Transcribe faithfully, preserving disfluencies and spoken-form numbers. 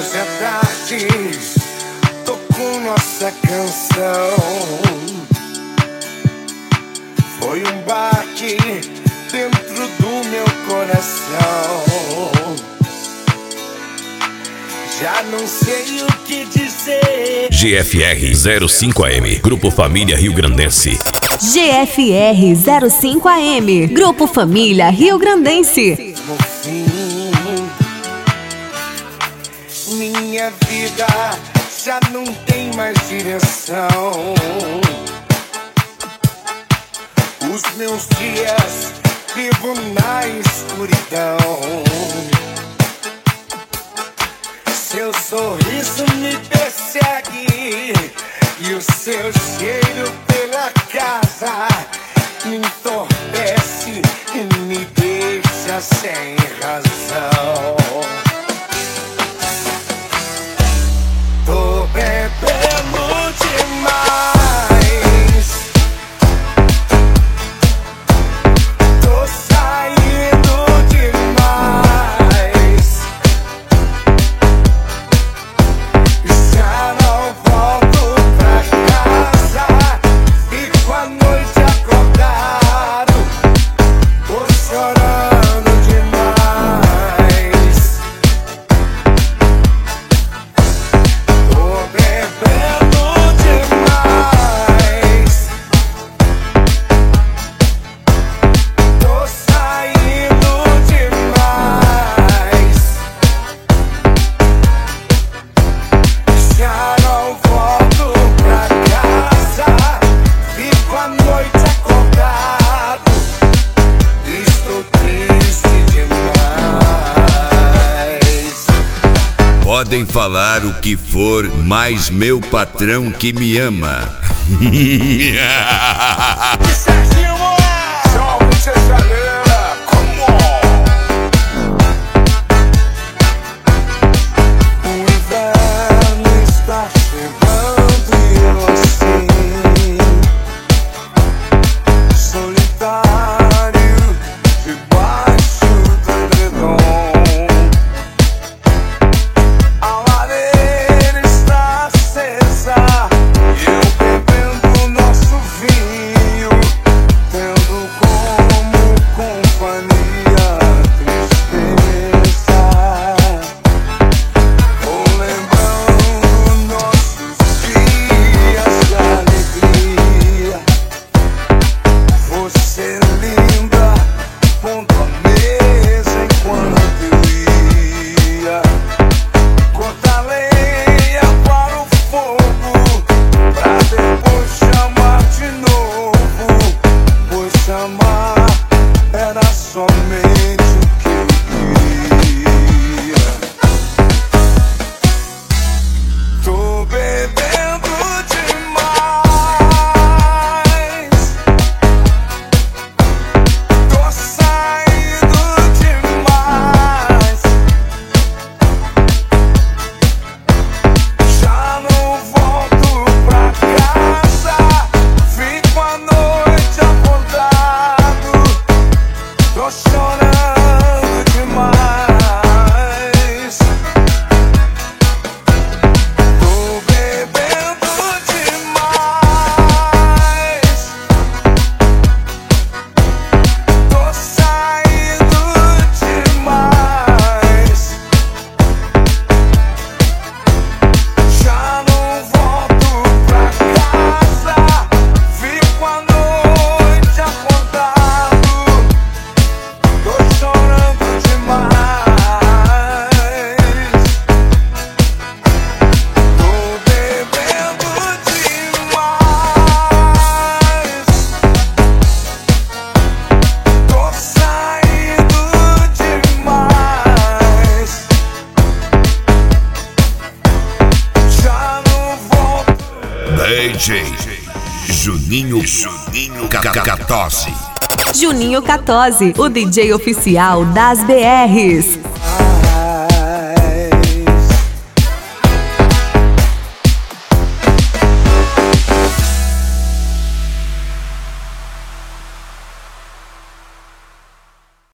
Hoje à tarde tocou nossa canção. Foi um baque dentro do meu coração. Já não sei o que dizer. G F R zero cinco A M, Grupo Família Rio Grandense. G F R zero cinco A M, Grupo Família Rio Grandense. No fim, minha vida já não tem mais direção. Os meus dias vivo na escuridão. Seu sorriso me persegue e o seu cheiro pela casa me entorpece e me deixa sem razão. Tô bebendo demais. Tô saindo demais. Já não volto pra casa. Fico a noite acordado. Tô chorando demais. Tô bebendo demais. Tô saindo demais. Já não volto pra casa. Fico a noite acordado. Estou triste demais. Podem falar o que for, mas meu patrão que me ama. Serginho, salve essa galera, come on. O inverno está chegando e eu assim, solitário, debaixo do edredom. A lareira está acesa e eu bebendo nosso vinho, tendo como companhia tristeza. Vou lembrando nossos dias de alegria. Você linda, pondo a mesa enquanto eu ia cortar lenha para o fogo, pra depois chamar de novo, pois chamar era somente o que eu queria. Tô bebendo demais. Tô saindo demais. Já não volto pra casa. Fico a noite acordado. Tô chorando demais. Tô bebendo demais. Tô saindo demais. Já não volto pra casa. Fico a noite acordado. Tô chorando demais. Tô bebendo demais. Tô saindo demais. Já não volto. D J Juninho Juninho Cacatose. Juninho Catose, o D J oficial das B Rs.